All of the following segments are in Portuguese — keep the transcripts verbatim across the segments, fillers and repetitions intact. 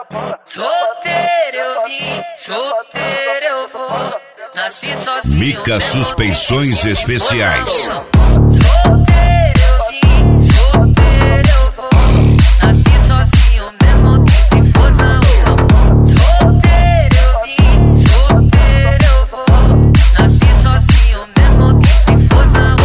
Solteiro eu vim, solteiro eu vou. Nasci sozinho. Mica Suspensões Especiais. Solteiro eu vim, solteiro eu vou. Nasci sozinho mesmo que se for não. Solteiro eu vim, solteiro eu vou. Nasci sozinho mesmo que se for não.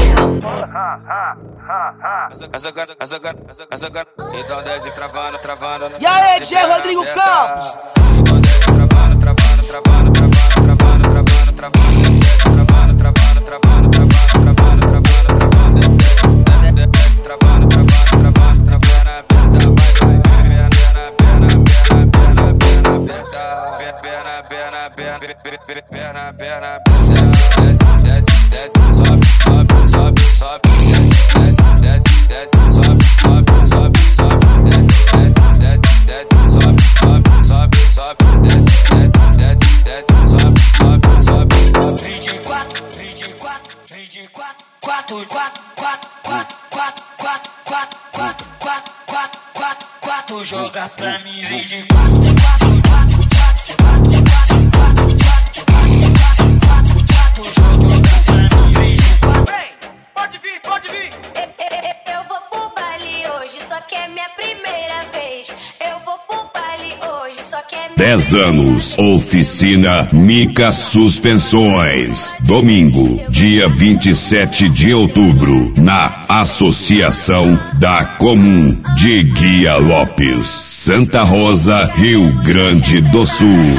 Então desce travando, travando. E aí, Tchê Rodrigo Campos? Então desce travando, travando, travando, travando, travando, travando, travando, travando, travando, travando, travando, travando, travando, travando, travando, travando, travando, aperta, vai, vai, perna, perna, perna, perna, aperta, perna, perna, perna, perna, perna, desce, desce, desce, sobe, sobe, sobe, sobe, desce, desce, desce, sobe, sobe, sobe, sobe, desce, desce, desce, sobe, sobe, sobe, sobe, desce, desce, desce, sobe, sobe, sobe. Vem de quatro, vem de quatro, vem de quatro, quatro, quatro, quatro, quatro, quatro, quatro, quatro, quatro, quatro, quatro, quatro, quatro, joga pra mim, vem de quatro, quatro, quatro, quatro, quatro, quatro, quatro, quatro, quatro, quatro, quatro, joga pra mim, vem de quatro. Pode vir, pode vir. Eu vou pro baile hoje, só que é minha primeira vez. Eu vou pro baile hoje, só que é minha dez anos, Oficina Mica Suspensões. Domingo, dia vinte e sete de outubro, na Associação da Comum de Guia Lopes, Santa Rosa, Rio Grande do Sul.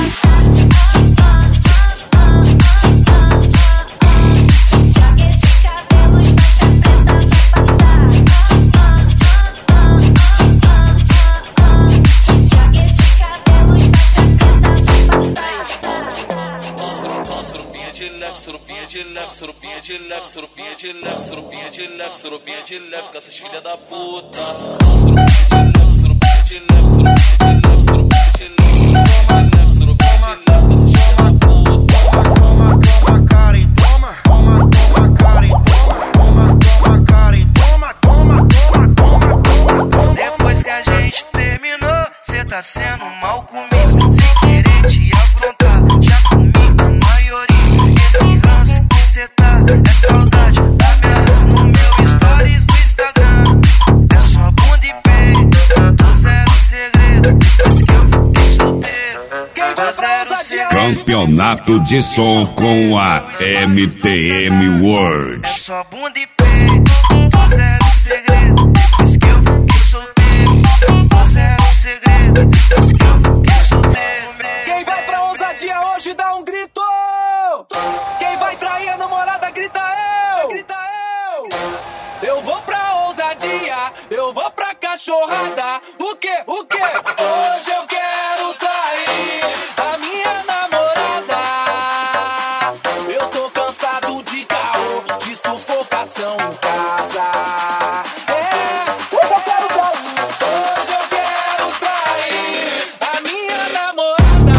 Surubinha de leve, surubinha de leve, surubinha de leve, surubinha de leve, surubinha de leve, com essas filhas da puta. Surubinha de leve, surubinha de leve, surubinha de leve, surubinha de leve, surubinha de leve, surubinha de leve, com essas filhas da puta. Toma, toma, cara e toma, toma, toma, cara e toma, toma, toma, cara e toma, toma, toma, toma, toma, toma. Depois que a gente terminou, cê tá sendo mal comigo, sem querer te afrontar, já comi a maioria. Esse ranço que cê tá, é saudade da minha no meu stories do Instagram. É só bunda e peito, tô zero segredo, depois que eu fiquei solteiro, tô zero segredo. Campeonato de som com a M T M World. É só bunda e peito, tô zero segredo, depois que eu fiquei solteiro, tô zero segredo, depois que eu fiquei solteiro. Quem vai pra ousadia hoje dá um grito. Quem vai trair a namorada grita eu, grita eu. Eu vou pra ousadia, eu vou pra cachorrada. O que, o que? Hoje eu quero trair a minha namorada. Eu tô cansado de caô, de sufocação em casa. É, hoje eu quero trair, hoje eu quero trair a minha namorada.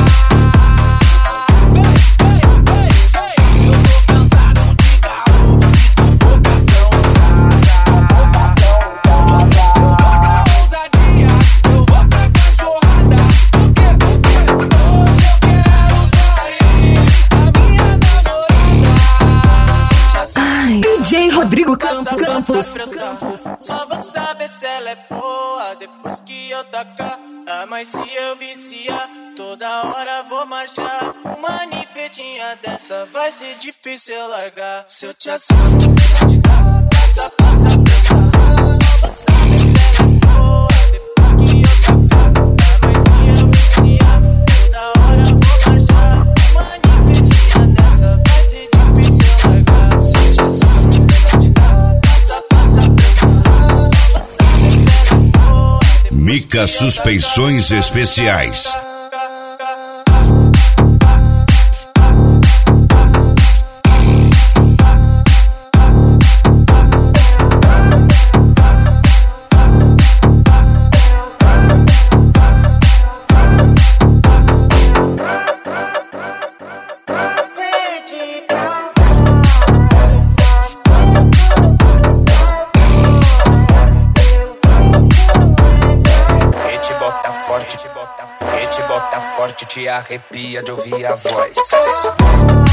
Rodrigo Campos. Só vou saber se ela é boa depois que eu tacar. Ah, mas se eu viciar, toda hora vou marchar. Uma ninfetinha dessa vai ser difícil eu largar. Se eu te assumo, de dar, passa, passa, passa. Só vou saber se ela é boa depois que eu tacar. Ah, mas se eu viciar, toda hora vou marchar. Uma ninfetinha dessa vai ser difícil eu largar. Se eu te assumo, Mica Suspensões Especiais. forte, te bota forte, te bota forte, te arrepia de ouvir a voz.